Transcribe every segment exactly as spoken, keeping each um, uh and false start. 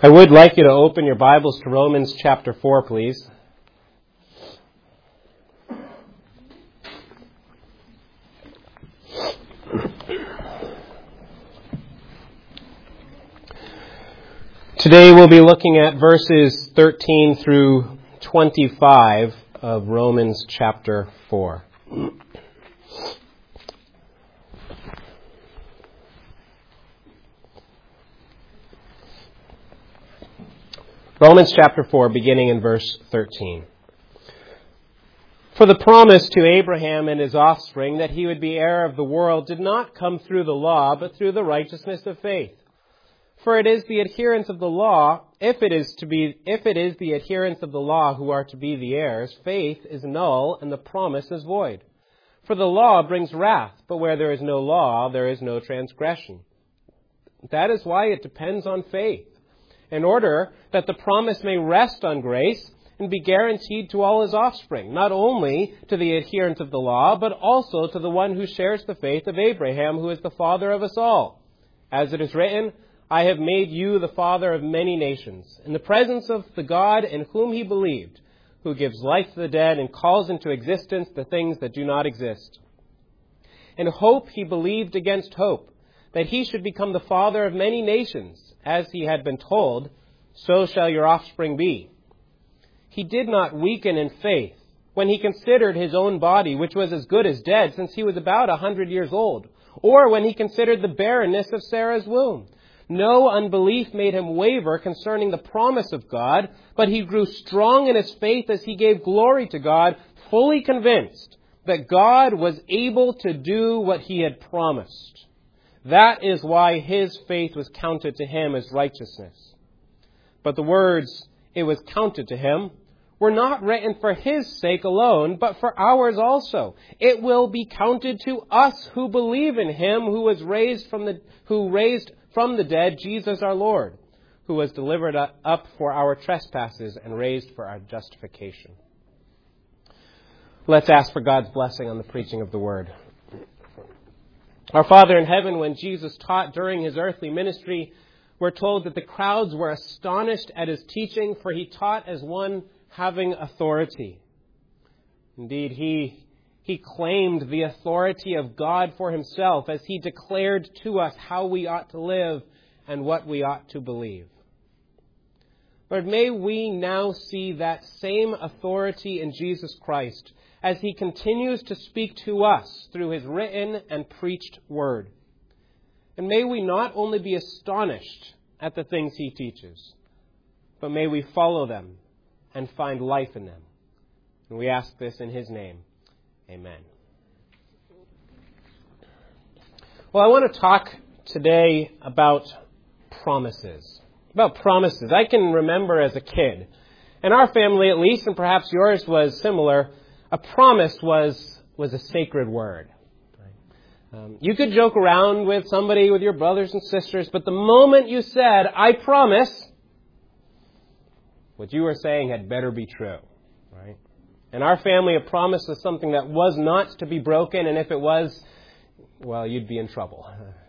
I would like you to open your Bibles to Romans chapter four, please. Today we'll be looking at verses thirteen through twenty-five of Romans chapter four. Romans chapter four, beginning in verse thirteen. For the promise to Abraham and his offspring that he would be heir of the world did not come through the law, but through the righteousness of faith. For it is the adherents of the law, if it is to be, if it is the adherents of the law who are to be the heirs, faith is null and the promise is void. For the law brings wrath, but where there is no law, there is no transgression. That is why it depends on faith, in order that the promise may rest on grace and be guaranteed to all his offspring, not only to the adherents of the law, but also to the one who shares the faith of Abraham, who is the father of us all. As it is written, I have made you the father of many nations, in the presence of the God in whom he believed, who gives life to the dead and calls into existence the things that do not exist. In hope he believed against hope, that he should become the father of many nations, as he had been told, so shall your offspring be. He did not weaken in faith when he considered his own body, which was as good as dead since he was about a hundred years old, or when he considered the barrenness of Sarah's womb. No unbelief made him waver concerning the promise of God, but he grew strong in his faith as he gave glory to God, fully convinced that God was able to do what he had promised. That is why his faith was counted to him as righteousness. But the words, it was counted to him, were not written for his sake alone, but for ours also. It will be counted to us who believe in him who was raised from the, who raised from the dead Jesus our Lord, who was delivered up for our trespasses and raised for our justification. Let's ask for God's blessing on the preaching of the word. Our Father in heaven, when Jesus taught during his earthly ministry, we're told that the crowds were astonished at his teaching, for he taught as one having authority. Indeed, he, he claimed the authority of God for himself as he declared to us how we ought to live and what we ought to believe. Lord, may we now see that same authority in Jesus Christ as he continues to speak to us through his written and preached word. And may we not only be astonished at the things he teaches, but may we follow them and find life in them. And we ask this in his name. Amen. Well, I want to talk today about promises. About promises. I can remember as a kid, and our family at least, and perhaps yours was similar, a promise was was a sacred word. Um, you could joke around with somebody, with your brothers and sisters, but the moment you said, I promise, what you were saying had better be true. Right? In our family, a promise was something that was not to be broken, and if it was, well, you'd be in trouble.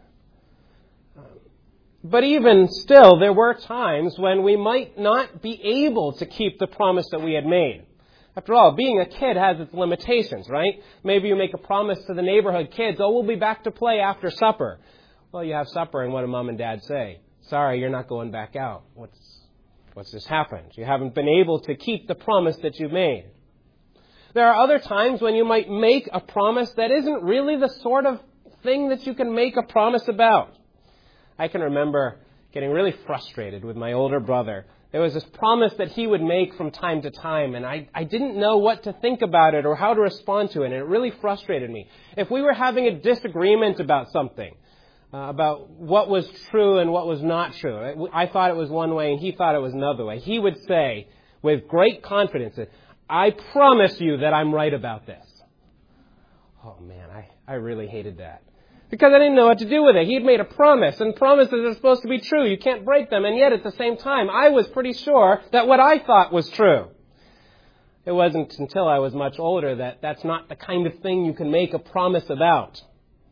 But even still, there were times when we might not be able to keep the promise that we had made. After all, being a kid has its limitations, right? Maybe you make a promise to the neighborhood kids, oh, we'll be back to play after supper. Well, you have supper, and what do mom and dad say? Sorry, you're not going back out. What's, what's just happened? You haven't been able to keep the promise that you made. There are other times when you might make a promise that isn't really the sort of thing that you can make a promise about. I can remember getting really frustrated with my older brother. There was this promise that he would make from time to time, and I, I didn't know what to think about it or how to respond to it, and it really frustrated me. If we were having a disagreement about something, uh, about what was true and what was not true, I thought it was one way and he thought it was another way, he would say with great confidence, I promise you that I'm right about this. Oh man, I, I really hated that. Because I didn't know what to do with it. He had made a promise, and promises are supposed to be true. You can't break them, and yet at the same time, I was pretty sure that what I thought was true. It wasn't until I was much older that that's not the kind of thing you can make a promise about.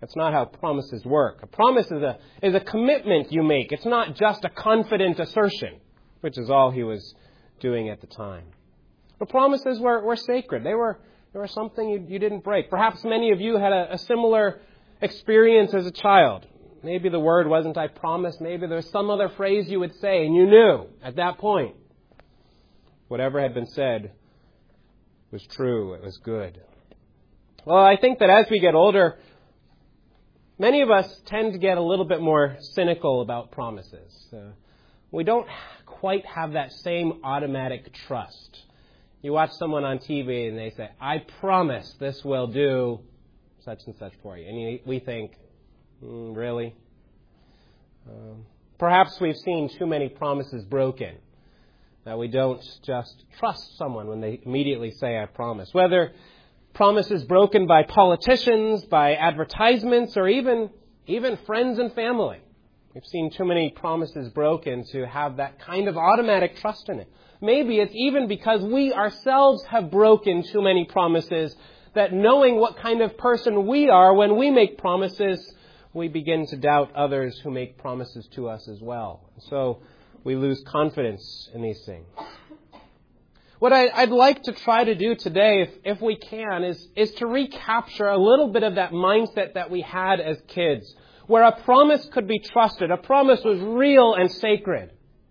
That's not how promises work. A promise is a, is a commitment you make. It's not just a confident assertion, which is all he was doing at the time. But promises were, were sacred. They were, they were something you, you didn't break. Perhaps many of you had a, a similar experience as a child. Maybe the word wasn't "I promise." Maybe there was some other phrase you would say, and you knew at that point whatever had been said was true. It was good. Well, I think that as we get older, many of us tend to get a little bit more cynical about promises. Uh, we don't quite have that same automatic trust. You watch someone on T V and they say, "I promise this will do such and such for you." And you, we think, mm, really? Um, perhaps we've seen too many promises broken, that we don't just trust someone when they immediately say, "I promise." Whether promises broken by politicians, by advertisements, or even, even friends and family. We've seen too many promises broken to have that kind of automatic trust in it. Maybe it's even because we ourselves have broken too many promises that, knowing what kind of person we are when we make promises, we begin to doubt others who make promises to us as well. So we lose confidence in these things. What I, I'd like to try to do today, if, if we can, is, is to recapture a little bit of that mindset that we had as kids, where a promise could be trusted. A promise was real and sacred.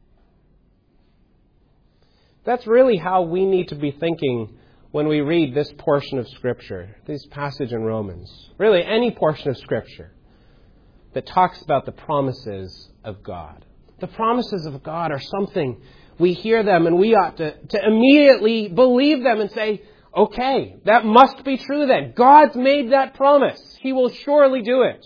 That's really how we need to be thinking when we read this portion of Scripture, this passage in Romans. Really, any portion of Scripture that talks about the promises of God. The promises of God are something, we hear them and we ought to, to immediately believe them and say, okay, that must be true then. God's made that promise. He will surely do it.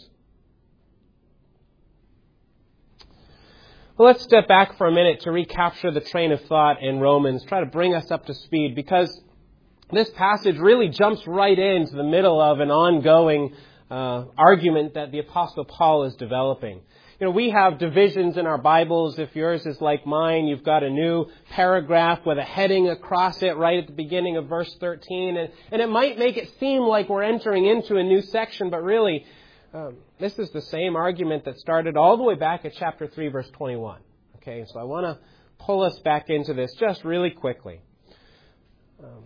Well, let's step back for a minute to recapture the train of thought in Romans, try to bring us up to speed, because this passage really jumps right into the middle of an ongoing uh, argument that the Apostle Paul is developing. You know, we have divisions in our Bibles. If yours is like mine, you've got a new paragraph with a heading across it right at the beginning of verse thirteen. And, and it might make it seem like we're entering into a new section, but really, um, this is the same argument that started all the way back at chapter three, verse twenty-one. Okay, so I want to pull us back into this just really quickly. Um,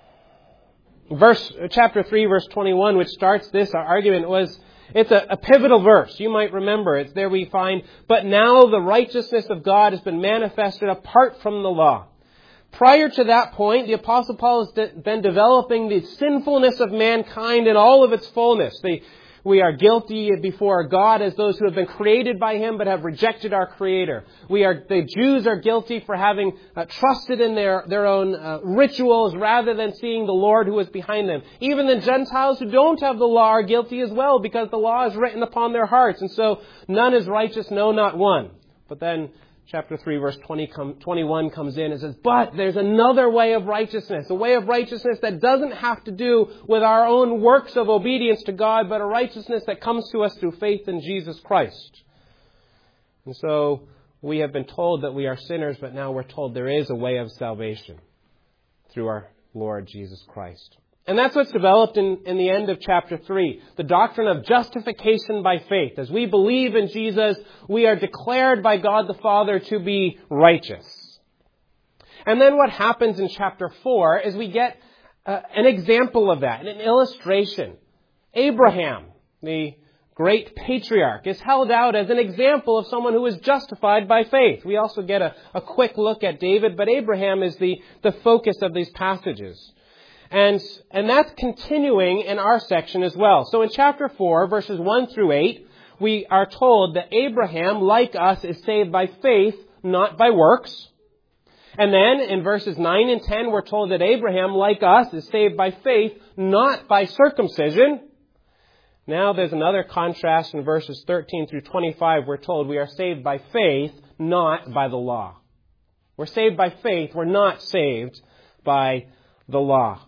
verse, chapter three, verse twenty-one, which starts this argument, was It's a, a pivotal verse. You might remember. It's there we find, "But now the righteousness of God has been manifested apart from the law." Prior to that point, the Apostle Paul has de- been developing the sinfulness of mankind in all of its fullness. The, we are guilty before God as those who have been created by Him but have rejected our Creator. We are, the Jews are guilty for having uh, trusted in their, their own uh, rituals rather than seeing the Lord who is behind them. Even the Gentiles who don't have the law are guilty as well, because the law is written upon their hearts. And so none is righteous, no, not one. But then chapter three, verse twenty, twenty-one comes in and says, "But there's another way of righteousness, a way of righteousness that doesn't have to do with our own works of obedience to God, but a righteousness that comes to us through faith in Jesus Christ." And so we have been told that we are sinners, but now we're told there is a way of salvation through our Lord Jesus Christ. And that's what's developed in, in the end of chapter three. The doctrine of justification by faith. As we believe in Jesus, we are declared by God the Father to be righteous. And then what happens in chapter four is we get uh, an example of that, an illustration. Abraham, the great patriarch, is held out as an example of someone who is justified by faith. We also get a, a quick look at David, but Abraham is the, the focus of these passages. And, and that's continuing in our section as well. So in chapter four, verses one through eight, we are told that Abraham, like us, is saved by faith, not by works. And then in verses nine and ten, we're told that Abraham, like us, is saved by faith, not by circumcision. Now there's another contrast in verses thirteen through twenty-five. We're told we are saved by faith, not by the law. We're saved by faith. We're not saved by the law.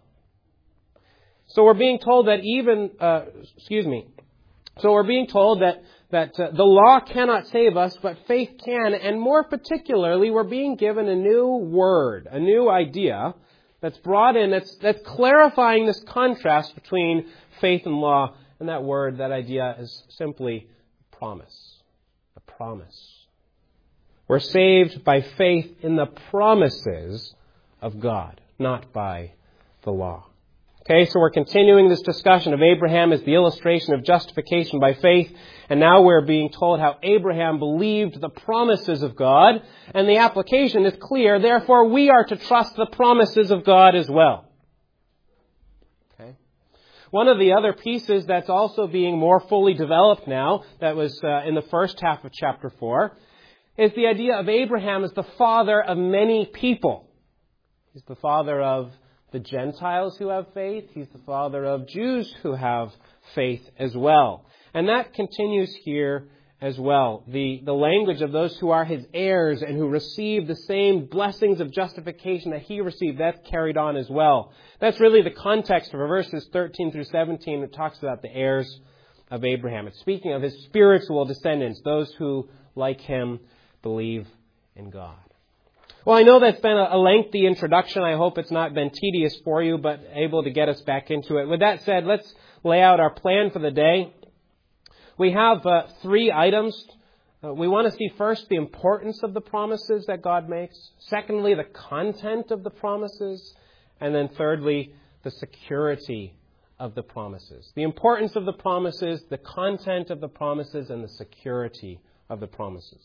So we're being told that even, uh, excuse me, so we're being told that, that uh, the law cannot save us, but faith can. And more particularly, we're being given a new word, a new idea that's brought in, that's, that's clarifying this contrast between faith and law. And that word, that idea is simply promise. A promise. We're saved by faith in the promises of God, not by the law. Okay, so we're continuing this discussion of Abraham as the illustration of justification by faith. And now we're being told how Abraham believed the promises of God. And the application is clear. Therefore, we are to trust the promises of God as well. Okay. One of the other pieces that's also being more fully developed now, that was uh, in the first half of chapter four, is the idea of Abraham as the father of many people. He's the father of the Gentiles who have faith. He's the father of Jews who have faith as well. And that continues here as well. The, the language of those who are his heirs and who receive the same blessings of justification that he received, that's carried on as well. That's really the context for verses thirteen through seventeen. It talks about the heirs of Abraham. It's speaking of his spiritual descendants, those who, like him, believe in God. Well, I know that's been a lengthy introduction. I hope it's not been tedious for you, but able to get us back into it. With that said, let's lay out our plan for the day. We have uh, three items. Uh, we want to see first the importance of the promises that God makes. Secondly, the content of the promises. And then thirdly, the security of the promises. The importance of the promises, the content of the promises, and the security of the promises.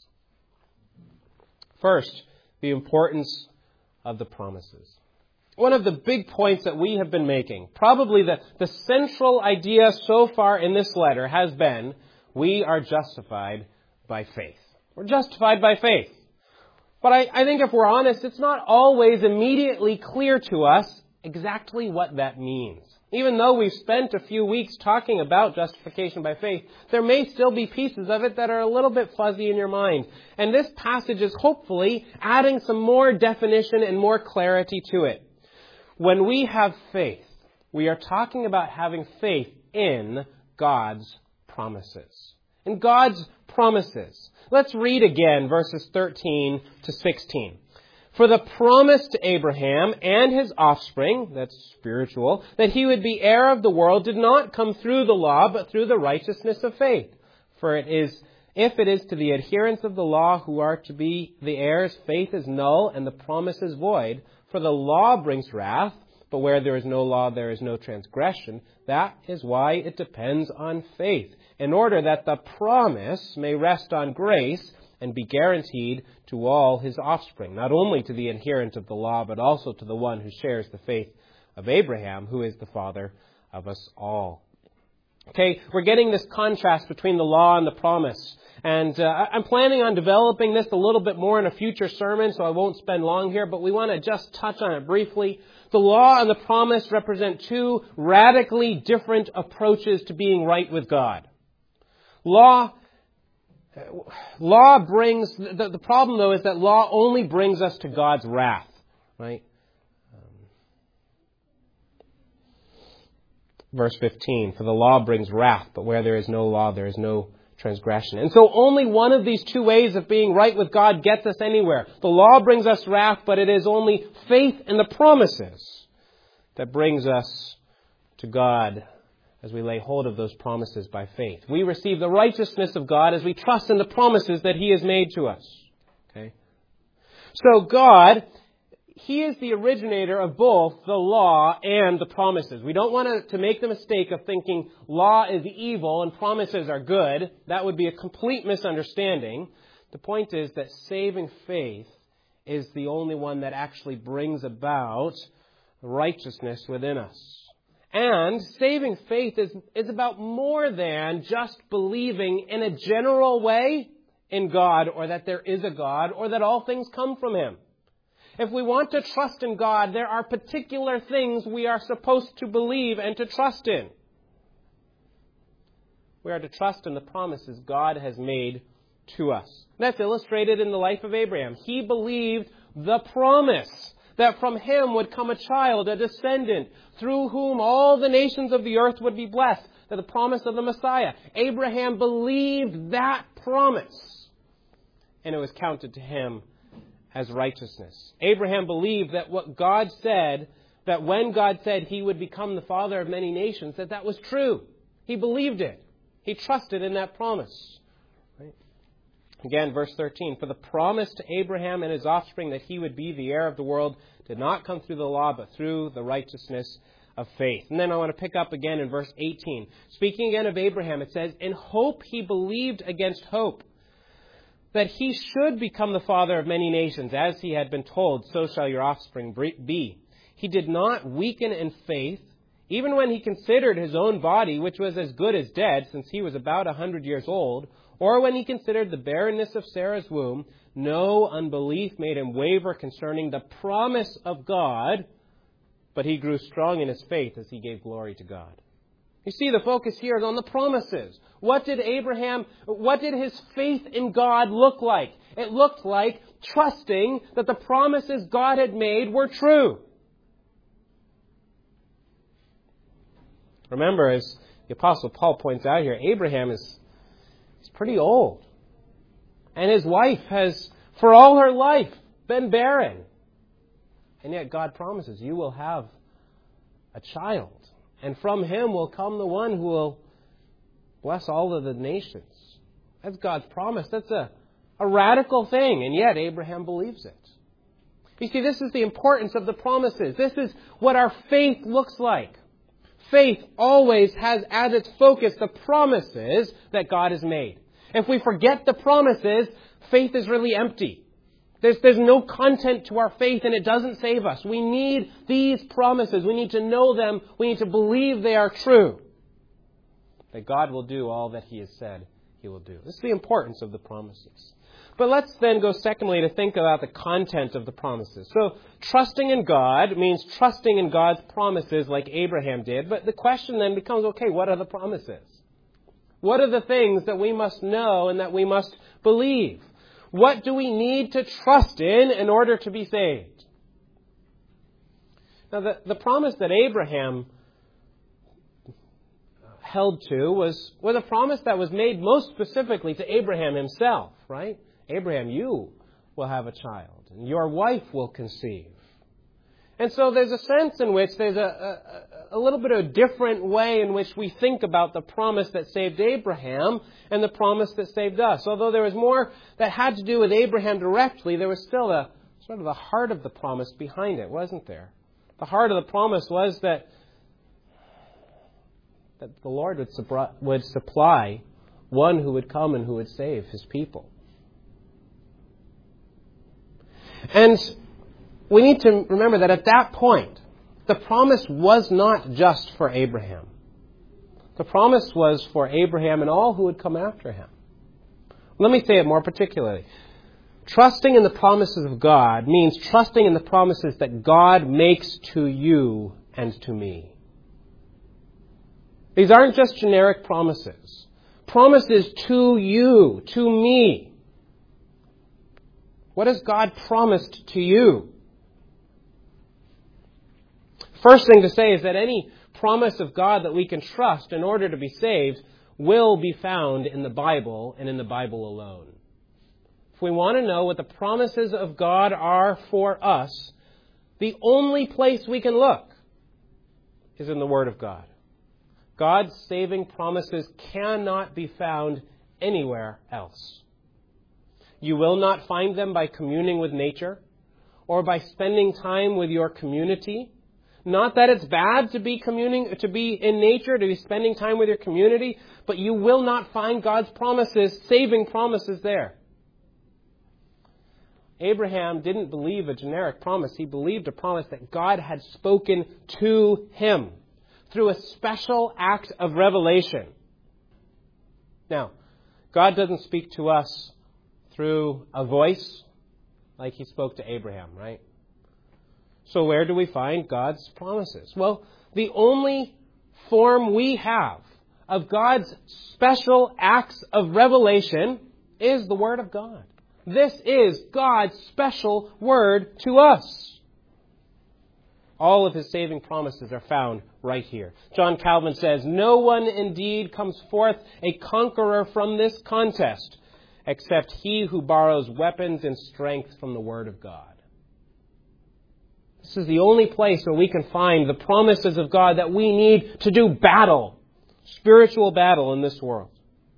First, the importance of the promises. One of the big points that we have been making, probably the, the central idea so far in this letter has been, we are justified by faith. We're justified by faith. But I, I think if we're honest, it's not always immediately clear to us exactly what that means. Even though we've spent a few weeks talking about justification by faith, there may still be pieces of it that are a little bit fuzzy in your mind. And this passage is hopefully adding some more definition and more clarity to it. When we have faith, we are talking about having faith in God's promises. In God's promises. Let's read again verses thirteen to sixteen. For the promise to Abraham and his offspring, that's spiritual, that he would be heir of the world did not come through the law, but through the righteousness of faith. For it is, if it is to the adherents of the law who are to be the heirs, faith is null and the promise is void. For the law brings wrath, but where there is no law, there is no transgression. That is why it depends on faith, in order that the promise may rest on grace and be guaranteed to all his offspring, not only to the adherent of the law, but also to the one who shares the faith of Abraham, who is the father of us all. Okay, we're getting this contrast between the law and the promise. And uh, I'm planning on developing this a little bit more in a future sermon, so I won't spend long here, but we want to just touch on it briefly. The law and the promise represent two radically different approaches to being right with God. Law Law brings, the, the problem though is that law only brings us to God's wrath, right? Um, verse fifteen, for the law brings wrath, but where there is no law, there is no transgression. And so only one of these two ways of being right with God gets us anywhere. The law brings us wrath, but it is only faith in the promises that brings us to God as we lay hold of those promises by faith. We receive the righteousness of God as we trust in the promises that He has made to us. Okay? So God, He is the originator of both the law and the promises. We don't want to, to make the mistake of thinking law is evil and promises are good. That would be a complete misunderstanding. The point is that saving faith is the only one that actually brings about righteousness within us. And saving faith is, is about more than just believing in a general way in God, or that there is a God, or that all things come from Him. If we want to trust in God, there are particular things we are supposed to believe and to trust in. We are to trust in the promises God has made to us. That's illustrated in the life of Abraham. He believed the promise that from him would come a child, a descendant, through whom all the nations of the earth would be blessed. That the promise of the Messiah. Abraham believed that promise, and it was counted to him as righteousness. Abraham believed that what God said, that when God said he would become the father of many nations, that that was true. He believed it. He trusted in that promise. Right? Again, verse thirteen, for the promise to Abraham and his offspring that he would be the heir of the world did not come through the law, but through the righteousness of faith. And then I want to pick up again in verse eighteen. Speaking again of Abraham, it says, in hope he believed against hope, that he should become the father of many nations, as he had been told, so shall your offspring be. He did not weaken in faith, even when he considered his own body, which was as good as dead, since he was about a hundred years old, or when he considered the barrenness of Sarah's womb. No unbelief made him waver concerning the promise of God, but he grew strong in his faith as he gave glory to God. You see, the focus here is on the promises. What did Abraham, what did his faith in God look like? It looked like trusting that the promises God had made were true. Remember, as the Apostle Paul points out here, Abraham is he's pretty old. And his wife has, for all her life, been barren. And yet God promises, you will have a child. And from him will come the one who will bless all of the nations. That's God's promise. That's a, a radical thing. And yet Abraham believes it. You see, this is the importance of the promises. This is what our faith looks like. Faith always has as its focus the promises that God has made. If we forget the promises, faith is really empty. There's, there's no content to our faith, and it doesn't save us. We need these promises. We need to know them. We need to believe they are true. That God will do all that He has said He will do. This is the importance of the promises. But let's then go secondly to think about the content of the promises. So trusting in God means trusting in God's promises like Abraham did. But the question then becomes, okay, what are the promises? What are the things that we must know and that we must believe? What do we need to trust in in order to be saved? Now, the, the promise that Abraham held to was, was a promise that was made most specifically to Abraham himself, right? Abraham, you will have a child, and your wife will conceive. And so there's a sense in which there's a, a, a little bit of a different way in which we think about the promise that saved Abraham and the promise that saved us. Although there was more that had to do with Abraham directly, there was still a sort of the heart of the promise behind it, wasn't there? The heart of the promise was that, that the Lord would, supri- would supply one who would come and who would save His people. And we need to remember that at that point, the promise was not just for Abraham. The promise was for Abraham and all who would come after him. Let me say it more particularly. Trusting in the promises of God means trusting in the promises that God makes to you and to me. These aren't just generic promises. Promises to you, to me. What has God promised to you? First thing to say is that any promise of God that we can trust in order to be saved will be found in the Bible and in the Bible alone. If we want to know what the promises of God are for us, the only place we can look is in the Word of God. God's saving promises cannot be found anywhere else. You will not find them by communing with nature or by spending time with your community. Not that it's bad to be communing, to be in nature, to be spending time with your community, but you will not find God's promises, saving promises there. Abraham didn't believe a generic promise. He believed a promise that God had spoken to him through a special act of revelation. Now, God doesn't speak to us through a voice like He spoke to Abraham, right? So where do we find God's promises? Well, the only form we have of God's special acts of revelation is the Word of God. This is God's special Word to us. All of His saving promises are found right here. John Calvin says, "No one indeed comes forth a conqueror from this contest, except he who borrows weapons and strength from the Word of God." This is the only place where we can find the promises of God that we need to do battle spiritual battle in this world.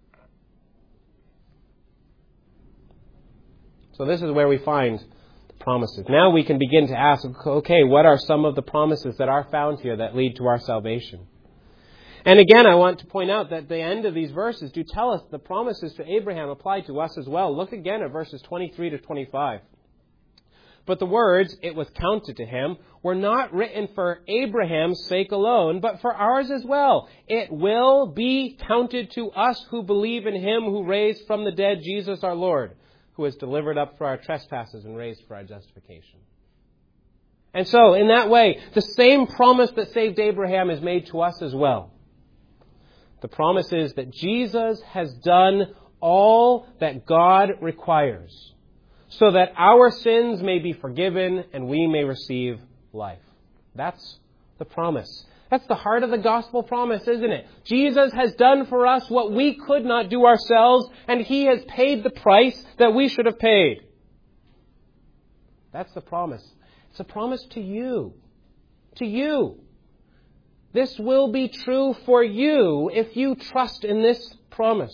So this is where we find the promises. Now we can begin to ask, okay, what are some of the promises that are found here that lead to our salvation? And again, I want to point out that the end of these verses do tell us the promises to Abraham apply to us as well. Look again at verses twenty-three to twenty-five. But the words, "it was counted to him," were not written for Abraham's sake alone, but for ours as well. It will be counted to us who believe in him who raised from the dead Jesus our Lord, who was delivered up for our trespasses and raised for our justification. And so, in that way, the same promise that saved Abraham is made to us as well. The promise is that Jesus has done all that God requires, so that our sins may be forgiven and we may receive life. That's the promise. That's the heart of the gospel promise, isn't it? Jesus has done for us what we could not do ourselves, and he has paid the price that we should have paid. That's the promise. It's a promise to you. To you. This will be true for you if you trust in this promise.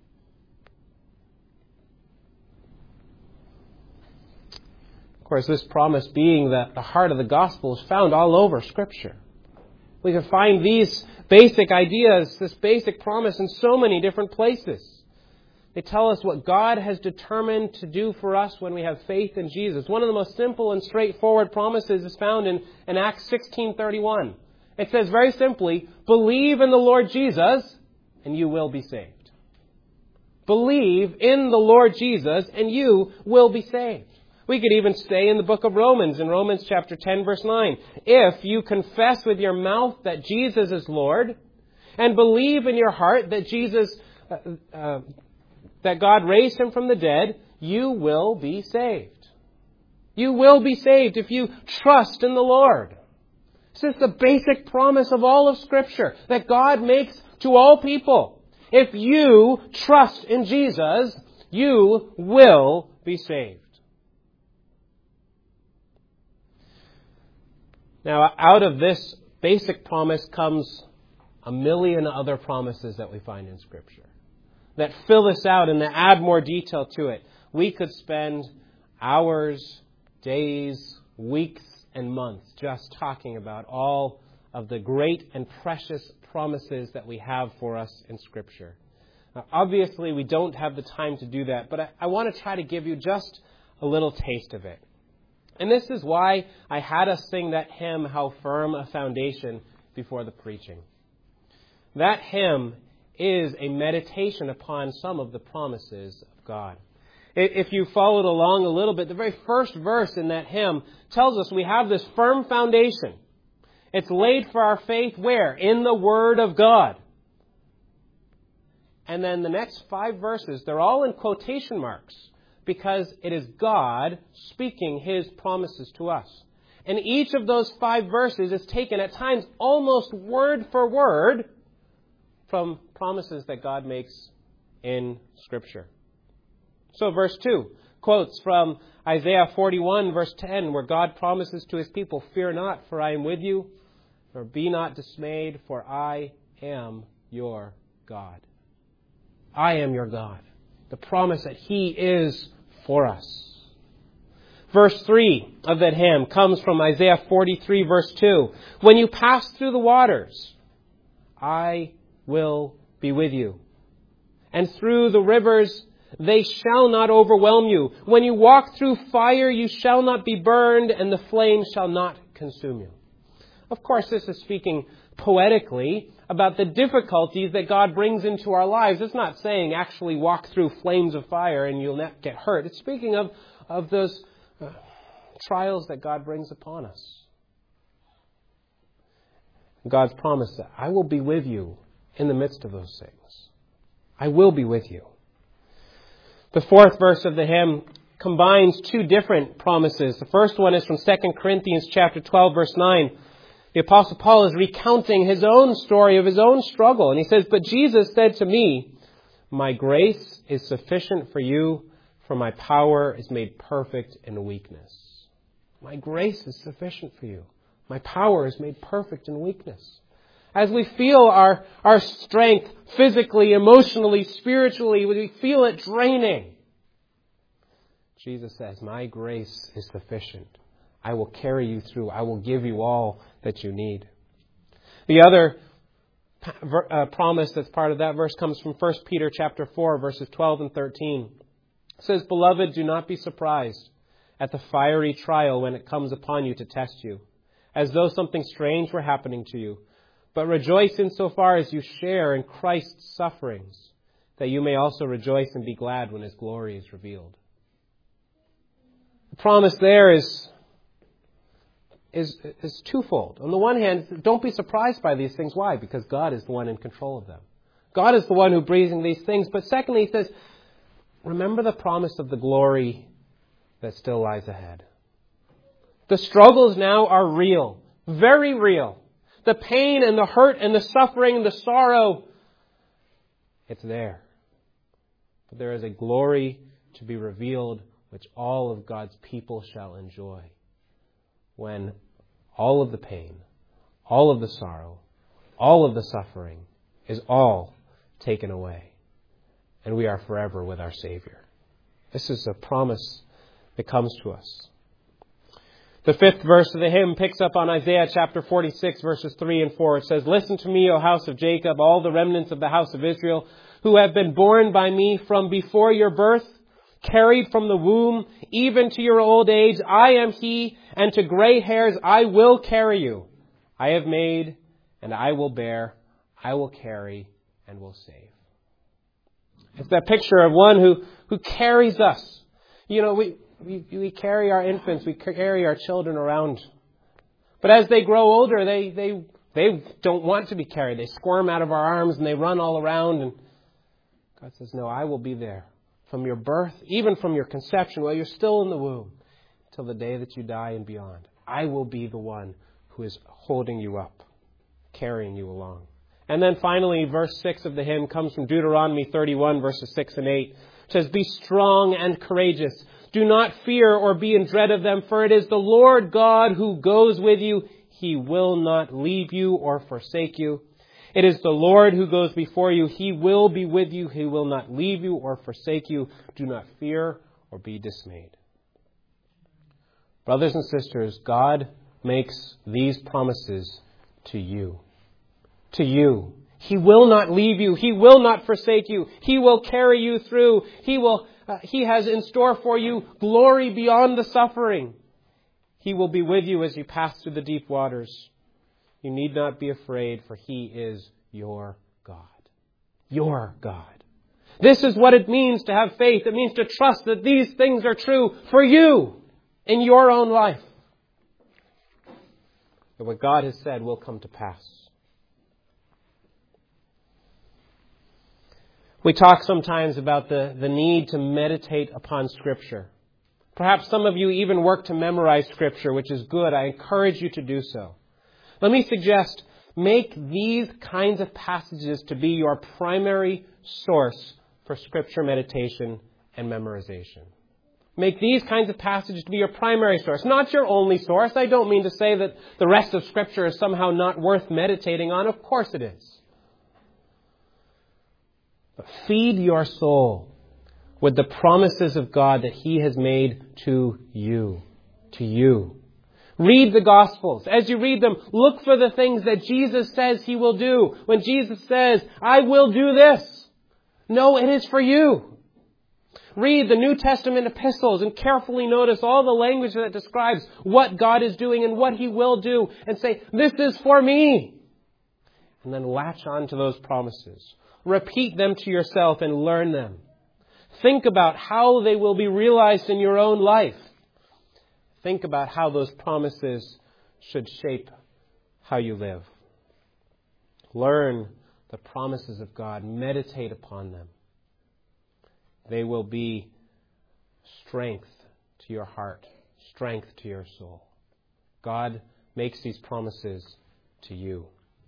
Of course, this promise being that the heart of the gospel is found all over Scripture. We can find these basic ideas, this basic promise in so many different places. They tell us what God has determined to do for us when we have faith in Jesus. One of the most simple and straightforward promises is found in, in Acts sixteen thirty-one. It says very simply, believe in the Lord Jesus and you will be saved. Believe in the Lord Jesus and you will be saved. We could even stay in the book of Romans, in Romans chapter ten, verse nine. If you confess with your mouth that Jesus is Lord and believe in your heart that Jesus, uh, uh, that God raised him from the dead, you will be saved. You will be saved if you trust in the Lord. This is the basic promise of all of Scripture that God makes to all people. If you trust in Jesus, you will be saved. Now, out of this basic promise comes a million other promises that we find in Scripture that fill this out and that add more detail to it. We could spend hours, days, weeks, and months just talking about all of the great and precious promises that we have for us in Scripture. Now, obviously, we don't have the time to do that, but I, I want to try to give you just a little taste of it. And this is why I had us sing that hymn, How Firm a Foundation, before the preaching. That hymn is a meditation upon some of the promises of God. If you followed along a little bit, the very first verse in that hymn tells us we have this firm foundation. It's laid for our faith where? In the Word of God. And then the next five verses, they're all in quotation marks because it is God speaking His promises to us. And each of those five verses is taken at times almost word for word from promises that God makes in Scripture. So verse two quotes from Isaiah forty-one, verse ten, where God promises to His people, "Fear not, for I am with you, nor be not dismayed, for I am your God." I am your God. The promise that He is for us. Verse three of that hymn comes from Isaiah forty-three, verse two. "When you pass through the waters, I will be with you. And through the rivers, they shall not overwhelm you. When you walk through fire, you shall not be burned, and the flame shall not consume you." Of course, this is speaking poetically about the difficulties that God brings into our lives. It's not saying actually walk through flames of fire and you'll not get hurt. It's speaking of, of those uh, trials that God brings upon us. God's promise that I will be with you in the midst of those things. I will be with you. The fourth verse of the hymn combines two different promises. The first one is from Second Corinthians chapter twelve, verse nine. The Apostle Paul is recounting his own story of his own struggle. And he says, "But Jesus said to me, my grace is sufficient for you, for my power is made perfect in weakness." My grace is sufficient for you. My power is made perfect in weakness. As we feel our, our strength physically, emotionally, spiritually, we feel it draining. Jesus says, my grace is sufficient. I will carry you through. I will give you all that you need. The other uh, promise that's part of that verse comes from First Peter chapter four, verses twelve and thirteen. It says, Beloved, do not be surprised at the fiery trial when it comes upon you to test you, as though something strange were happening to you. But rejoice insofar as you share in Christ's sufferings, that you may also rejoice and be glad when His glory is revealed. The promise there is, is, is twofold. On the one hand, don't be surprised by these things. Why? Because God is the one in control of them. God is the one who breathing these things. But secondly, He says, remember the promise of the glory that still lies ahead. The struggles now are real, very real. The pain and the hurt and the suffering and the sorrow, it's there. But there is a glory to be revealed which all of God's people shall enjoy when all of the pain, all of the sorrow, all of the suffering is all taken away. And we are forever with our Savior. This is a promise that comes to us. The fifth verse of the hymn picks up on Isaiah chapter forty-six, verses three and four. It says, Listen to me, O house of Jacob, all the remnants of the house of Israel, who have been born by me from before your birth, carried from the womb, even to your old age. I am He, and to gray hairs I will carry you. I have made, and I will bear. I will carry, and will save. It's that picture of one who, who carries us. You know, we... We, we carry our infants, we carry our children around. But as they grow older, they, they, they don't want to be carried. They squirm out of our arms and they run all around. And God says, no, I will be there from your birth, even from your conception, while you're still in the womb, till the day that you die and beyond. I will be the one who is holding you up, carrying you along. And then finally, verse six of the hymn comes from Deuteronomy thirty-one, verses six and eight. It says, Be strong and courageous. Do not fear or be in dread of them, for it is the Lord God who goes with you. He will not leave you or forsake you. It is the Lord who goes before you. He will be with you. He will not leave you or forsake you. Do not fear or be dismayed. Brothers and sisters, God makes these promises to you. To you. He will not leave you. He will not forsake you. He will carry you through. He will Uh, he has in store for you glory beyond the suffering. He will be with you as you pass through the deep waters. You need not be afraid, for He is your God. Your God. This is what it means to have faith. It means to trust that these things are true for you in your own life. That what God has said will come to pass. We talk sometimes about the, the need to meditate upon Scripture. Perhaps some of you even work to memorize Scripture, which is good. I encourage you to do so. Let me suggest, make these kinds of passages to be your primary source for Scripture meditation and memorization. Make these kinds of passages to be your primary source, not your only source. I don't mean to say that the rest of Scripture is somehow not worth meditating on. Of course it is. But feed your soul with the promises of God that He has made to you. To you. Read the Gospels. As you read them, look for the things that Jesus says He will do. When Jesus says, I will do this. No, it is for you. Read the New Testament epistles and carefully notice all the language that describes what God is doing and what He will do. And say, this is for me. And then latch on to those promises. Repeat them to yourself and learn them. Think about how they will be realized in your own life. Think about how those promises should shape how you live. Learn the promises of God. Meditate upon them. They will be strength to your heart, strength to your soul. God makes these promises to you.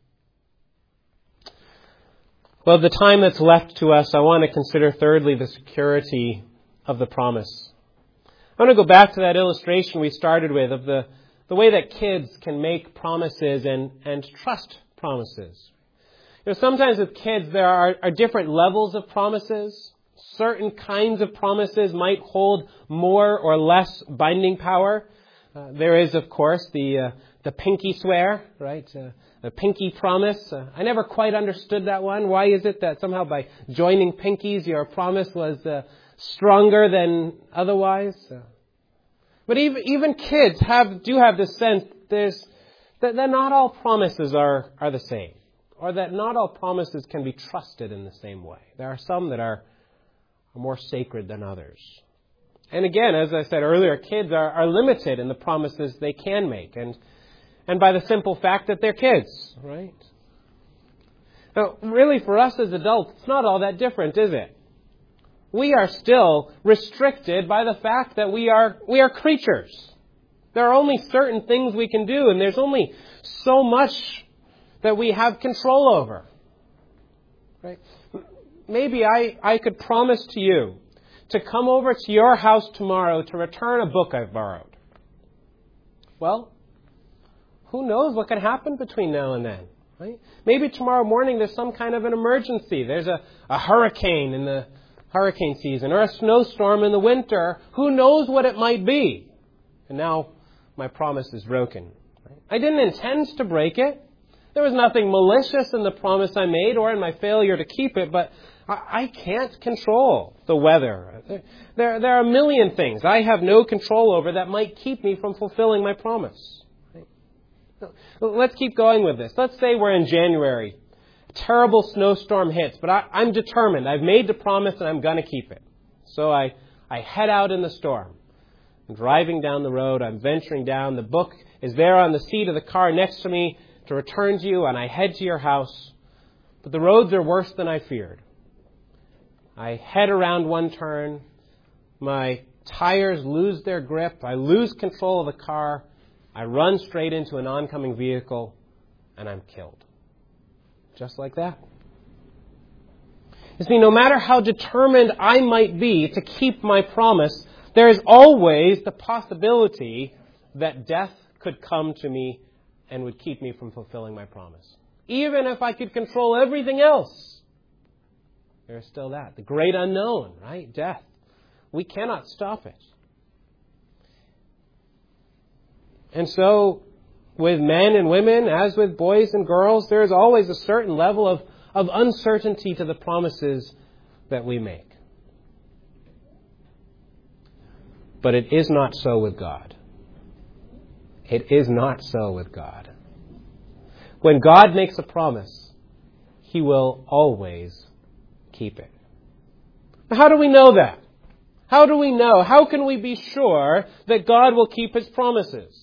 Well, the time that's left to us, I want to consider thirdly the security of the promise. I want to go back to that illustration we started with of the, the way that kids can make promises and, and trust promises. You know, sometimes with kids there are, are different levels of promises. Certain kinds of promises might hold more or less binding power. Uh, there is, of course, the uh, the pinky swear, right? Uh, the pinky promise. Uh, I never quite understood that one. Why is it that somehow by joining pinkies your promise was uh, stronger than otherwise? Uh, but even even kids have do have this sense there's that, that not all promises are are the same, or that not all promises can be trusted in the same way. There are some that are more sacred than others. And again, as I said earlier, kids are, are limited in the promises they can make, and and by the simple fact that they're kids, right? Now, really, for us as adults, it's not all that different, is it? We are still restricted by the fact that we are we are creatures. There are only certain things we can do, and there's only so much that we have control over, right? Maybe I, I could promise to you to come over to your house tomorrow to return a book I've borrowed. Well, who knows what can happen between now and then, right? Maybe tomorrow morning there's some kind of an emergency. There's a, a hurricane in the hurricane season or a snowstorm in the winter. Who knows what it might be? And now my promise is broken. Right? I didn't intend to break it. There was nothing malicious in the promise I made or in my failure to keep it, but I can't control the weather. There, there are a million things I have no control over that might keep me from fulfilling my promise. Let's keep going with this. Let's say we're in January. A terrible snowstorm hits, but I, I'm determined. I've made the promise and I'm going to keep it. So I, I head out in the storm. I'm driving down the road. I'm venturing down. The book is there on the seat of the car next to me to return to you, and I head to your house. But the roads are worse than I feared. I head around one turn, my tires lose their grip, I lose control of the car, I run straight into an oncoming vehicle, and I'm killed. Just like that. You see, no matter how determined I might be to keep my promise, there is always the possibility that death could come to me and would keep me from fulfilling my promise. Even if I could control everything else. There's still that. The great unknown, right? Death. We cannot stop it. And so, with men and women, as with boys and girls, there is always a certain level of, of uncertainty to the promises that we make. But it is not so with God. It is not so with God. When God makes a promise, He will always keep it. How do we know that? How do we know? How can we be sure that God will keep His promises?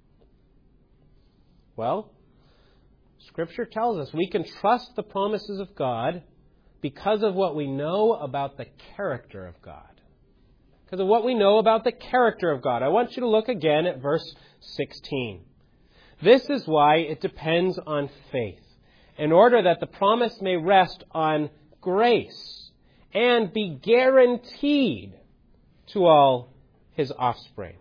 Well, Scripture tells us we can trust the promises of God because of what we know about the character of God. Because of what we know about the character of God. I want you to look again at verse sixteen. This is why it depends on faith, in order that the promise may rest on grace and be guaranteed to all His offspring.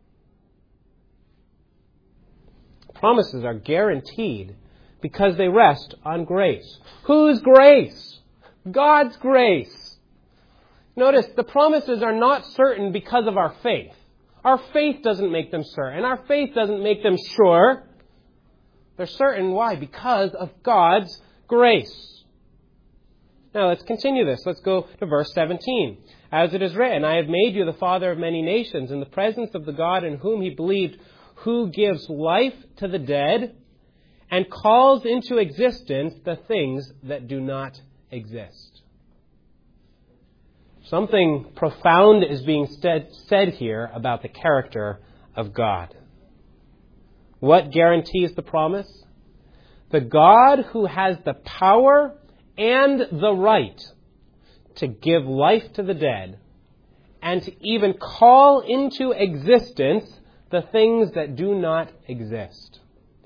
Promises are guaranteed because they rest on grace. Whose grace? God's grace. Notice, the promises are not certain because of our faith. Our faith doesn't make them certain. Our faith doesn't make them sure. They're certain. Why? Because of God's grace. Now, let's continue this. Let's go to verse seventeen. As it is written, I have made you the father of many nations in the presence of the God in whom he believed, who gives life to the dead and calls into existence the things that do not exist. Something profound is being said here about the character of God. What guarantees the promise? The God who has the power and the right to give life to the dead and to even call into existence the things that do not exist.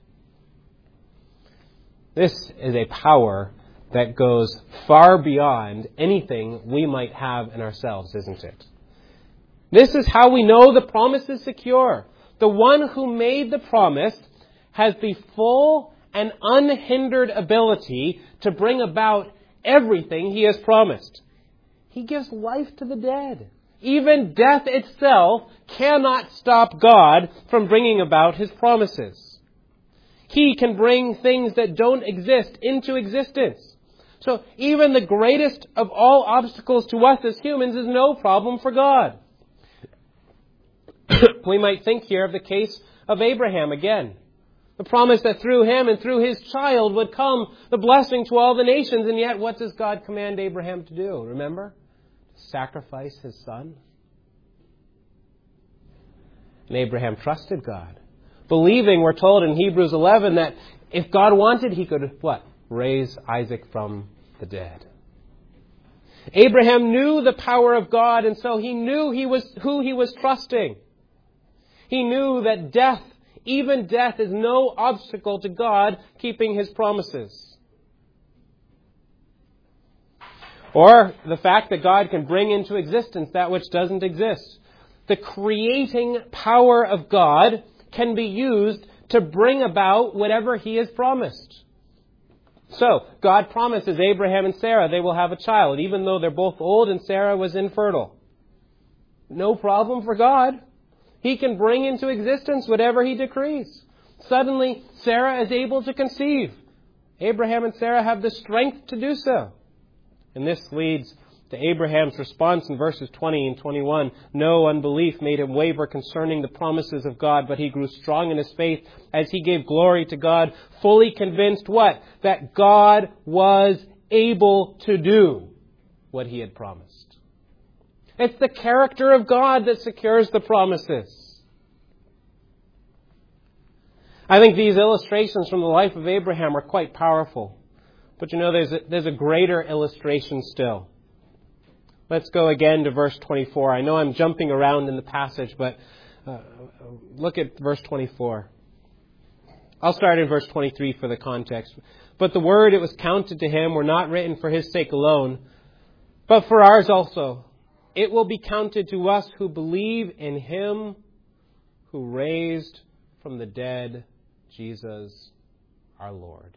This is a power that goes far beyond anything we might have in ourselves, isn't it? This is how we know the promise is secure. The one who made the promise has the full an unhindered ability to bring about everything He has promised. He gives life to the dead. Even death itself cannot stop God from bringing about His promises. He can bring things that don't exist into existence. So even the greatest of all obstacles to us as humans is no problem for God. We might think here of the case of Abraham again. The promise that through him and through his child would come the blessing to all the nations. And yet, what does God command Abraham to do? Remember? Sacrifice his son. And Abraham trusted God. Believing, we're told in Hebrews eleven, that if God wanted, He could, what? Raise Isaac from the dead. Abraham knew the power of God, and so he knew he was who he was trusting. He knew that death, even death, is no obstacle to God keeping His promises. Or the fact that God can bring into existence that which doesn't exist. The creating power of God can be used to bring about whatever He has promised. So, God promises Abraham and Sarah they will have a child, even though they're both old and Sarah was infertile. No problem for God. He can bring into existence whatever He decrees. Suddenly, Sarah is able to conceive. Abraham and Sarah have the strength to do so. And this leads to Abraham's response in verses twenty and twenty-one. No unbelief made him waver concerning the promises of God, but he grew strong in his faith as he gave glory to God, fully convinced what? That God was able to do what He had promised. It's the character of God that secures the promises. I think these illustrations from the life of Abraham are quite powerful. But you know, there's a, there's a greater illustration still. Let's go again to verse twenty-four. I know I'm jumping around in the passage, but uh, look at verse twenty-four. I'll start in verse twenty-three for the context. But the word it was counted to him were not written for his sake alone, but for ours also. It will be counted to us who believe in Him who raised from the dead Jesus our Lord.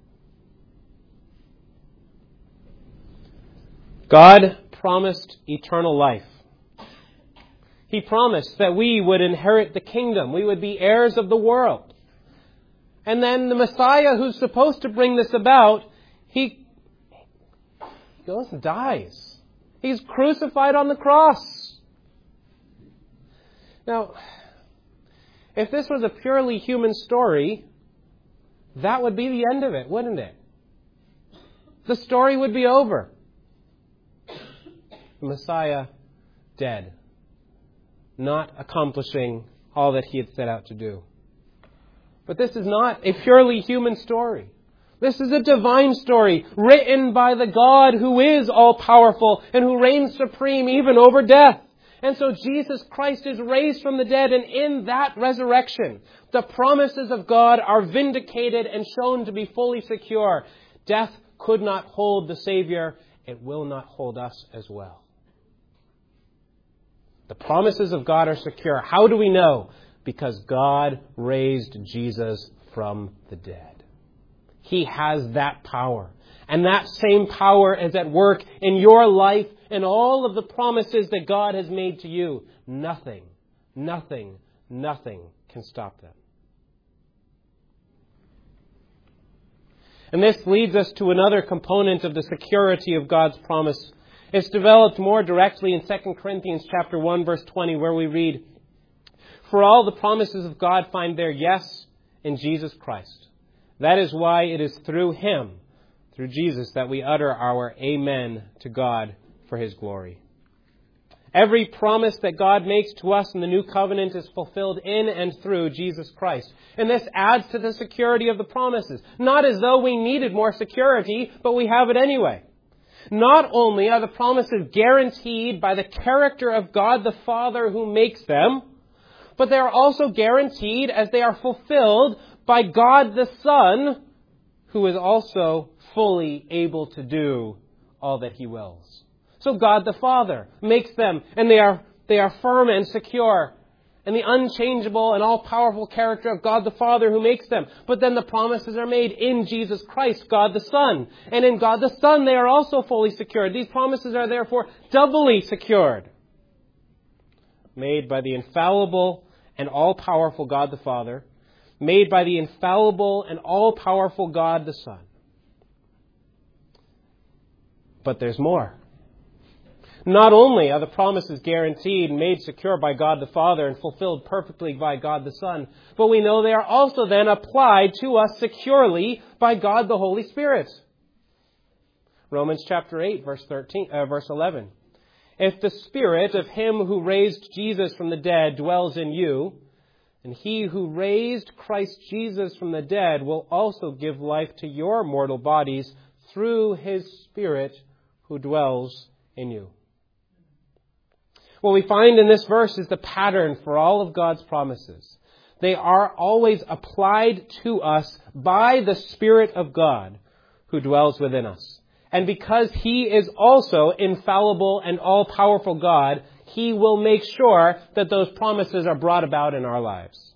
God promised eternal life. He promised that we would inherit the kingdom. We would be heirs of the world. And then the Messiah who's supposed to bring this about, He goes and dies. He's crucified on the cross. Now, if this was a purely human story, that would be the end of it, wouldn't it? The story would be over. The Messiah dead, not accomplishing all that He had set out to do. But this is not a purely human story. This is a divine story written by the God who is all-powerful and who reigns supreme even over death. And so Jesus Christ is raised from the dead, and in that resurrection, the promises of God are vindicated and shown to be fully secure. Death could not hold the Savior. It will not hold us as well. The promises of God are secure. How do we know? Because God raised Jesus from the dead. He has that power. And that same power is at work in your life and all of the promises that God has made to you. Nothing, nothing, nothing can stop them. And this leads us to another component of the security of God's promise. It's developed more directly in Second Corinthians chapter one, verse twenty, where we read, "For all the promises of God find their yes in Jesus Christ. That is why it is through Him, through Jesus, that we utter our amen to God for His glory." Every promise that God makes to us in the new covenant is fulfilled in and through Jesus Christ. And this adds to the security of the promises. Not as though we needed more security, but we have it anyway. Not only are the promises guaranteed by the character of God the Father who makes them, but they are also guaranteed as they are fulfilled by God the Son, who is also fully able to do all that He wills. So God the Father makes them, and they are they are firm and secure. and the unchangeable and all-powerful character of God the Father who makes them. But then the promises are made in Jesus Christ, God the Son. And in God the Son they are also fully secured. These promises are therefore doubly secured. Made by the infallible and all-powerful God the Father, made by the infallible and all-powerful God the Son. But there's more. Not only are the promises guaranteed and made secure by God the Father and fulfilled perfectly by God the Son, but we know they are also then applied to us securely by God the Holy Spirit. Romans chapter eight, verse thirteen, uh, verse eleven. If the Spirit of Him who raised Jesus from the dead dwells in you, and He who raised Christ Jesus from the dead will also give life to your mortal bodies through His Spirit who dwells in you. What we find in this verse is the pattern for all of God's promises. They are always applied to us by the Spirit of God who dwells within us. And because He is also infallible and all-powerful God, He will make sure that those promises are brought about in our lives.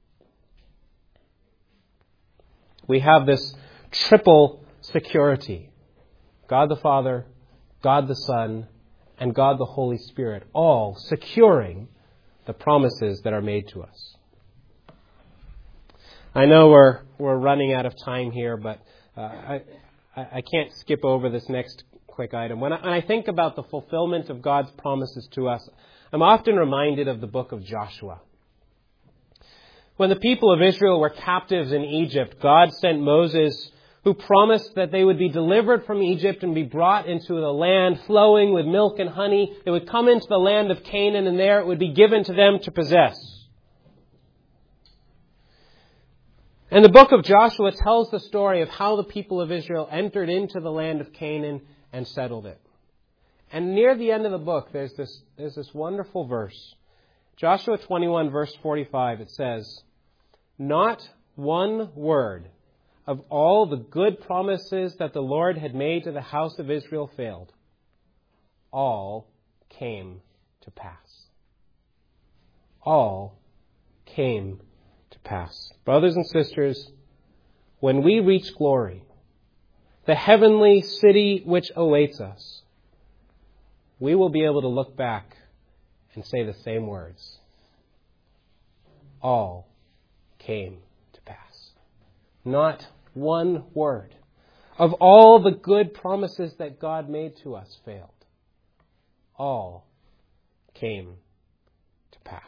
We have this triple security. God the Father, God the Son, and God the Holy Spirit, all securing the promises that are made to us. I know we're we're running out of time here, but uh, I I can't skip over this next quick item. When I, when I think about the fulfillment of God's promises to us, I'm often reminded of the book of Joshua. When the people of Israel were captives in Egypt, God sent Moses, who promised that they would be delivered from Egypt and be brought into the land flowing with milk and honey. They would come into the land of Canaan, and there it would be given to them to possess. And the book of Joshua tells the story of how the people of Israel entered into the land of Canaan and settled it. And near the end of the book, there's this, there's this wonderful verse. Joshua twenty-one, verse forty-five, it says, "Not one word of all the good promises that the Lord had made to the house of Israel failed. All came to pass." All came to pass. Brothers and sisters, when we reach glory, the heavenly city which awaits us, we will be able to look back and say the same words. All came to pass. Not one word of all the good promises that God made to us failed. All came to pass.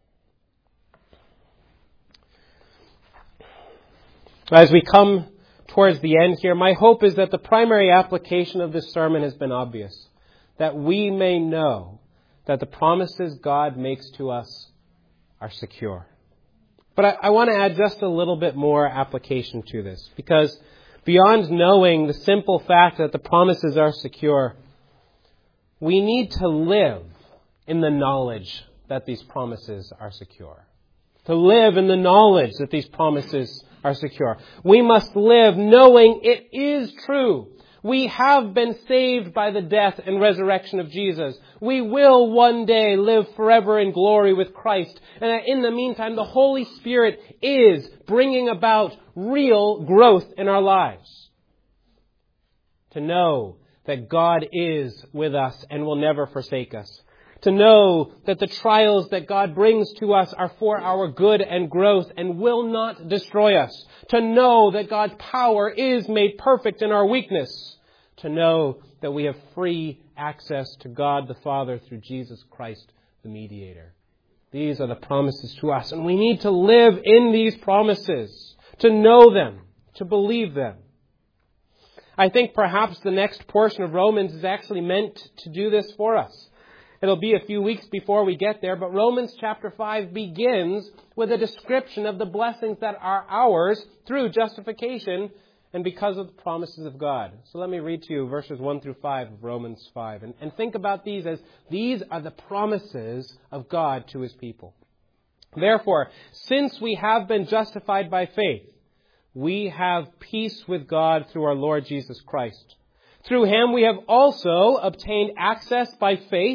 As we come towards the end here, my hope is that the primary application of this sermon has been obvious, that we may know that the promises God makes to us are secure. But I, I want to add just a little bit more application to this, because beyond knowing the simple fact that the promises are secure, we need to live in the knowledge that these promises are secure. To live in the knowledge that these promises are secure. We must live knowing it is true. We have been saved by the death and resurrection of Jesus. We will one day live forever in glory with Christ. And in the meantime, the Holy Spirit is bringing about real growth in our lives. To know that God is with us and will never forsake us. To know that the trials that God brings to us are for our good and growth and will not destroy us. To know that God's power is made perfect in our weakness. To know that we have free access to God the Father through Jesus Christ, the mediator. These are the promises to us, and we need to live in these promises, to know them, to believe them. I think perhaps the next portion of Romans is actually meant to do this for us. It'll be a few weeks before we get there, but Romans chapter five begins with a description of the blessings that are ours through justification and because of the promises of God. So let me read to you verses one through five of Romans five. And, and think about these as these are the promises of God to His people. Therefore, since we have been justified by faith, we have peace with God through our Lord Jesus Christ. Through Him we have also obtained access by faith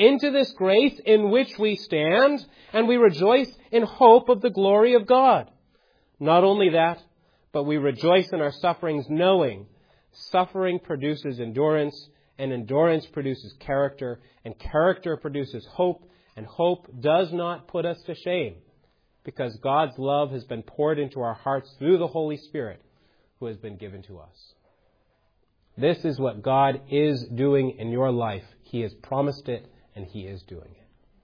into this grace in which we stand, and we rejoice in hope of the glory of God. Not only that, but we rejoice in our sufferings, knowing suffering produces endurance, and endurance produces character, and character produces hope, and hope does not put us to shame, because God's love has been poured into our hearts through the Holy Spirit who has been given to us. This is what God is doing in your life. He has promised it, and He is doing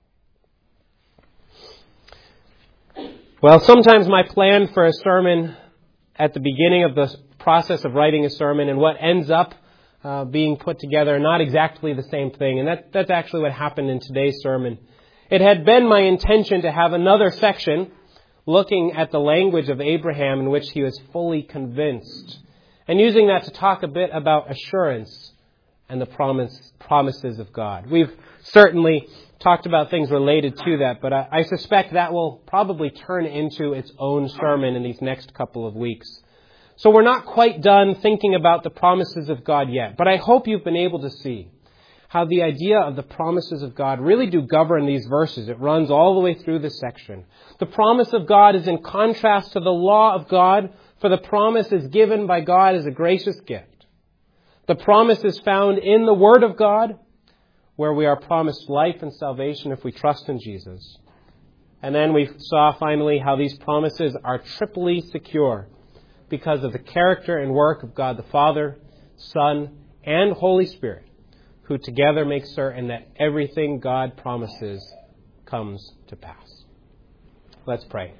it. Well, sometimes my plan for a sermon at the beginning of the process of writing a sermon and what ends up uh, being put together are not exactly the same thing. And that, that's actually what happened in today's sermon. It had been my intention to have another section looking at the language of Abraham in which he was fully convinced, and using that to talk a bit about assurance and the promise, promises of God. We've certainly talked about things related to that, but I, I suspect that will probably turn into its own sermon in these next couple of weeks. So we're not quite done thinking about the promises of God yet, but I hope you've been able to see how the idea of the promises of God really do govern these verses. It runs all the way through this section. The promise of God is in contrast to the law of God, for the promise is given by God as a gracious gift. The promise is found in the Word of God, where we are promised life and salvation if we trust in Jesus. And then we saw finally how these promises are triply secure because of the character and work of God the Father, Son, and Holy Spirit, who together make certain that everything God promises comes to pass. Let's pray.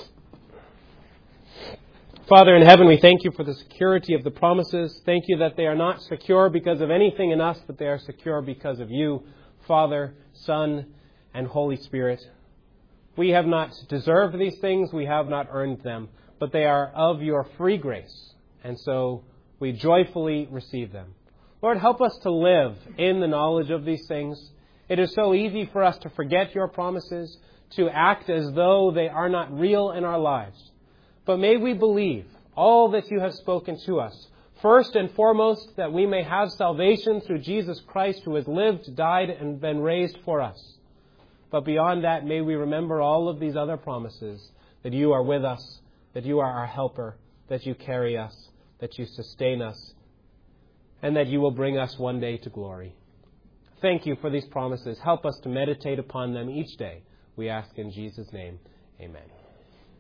Father in heaven, we thank you for the security of the promises. Thank you that they are not secure because of anything in us, but they are secure because of you, Father, Son, and Holy Spirit. We have not deserved these things. We have not earned them, but they are of your free grace. And so we joyfully receive them. Lord, help us to live in the knowledge of these things. It is so easy for us to forget your promises, to act as though they are not real in our lives. But may we believe all that you have spoken to us. First and foremost, that we may have salvation through Jesus Christ, who has lived, died, and been raised for us. But beyond that, may we remember all of these other promises, that you are with us, that you are our helper, that you carry us, that you sustain us, and that you will bring us one day to glory. Thank you for these promises. Help us to meditate upon them each day. We ask in Jesus' name. Amen.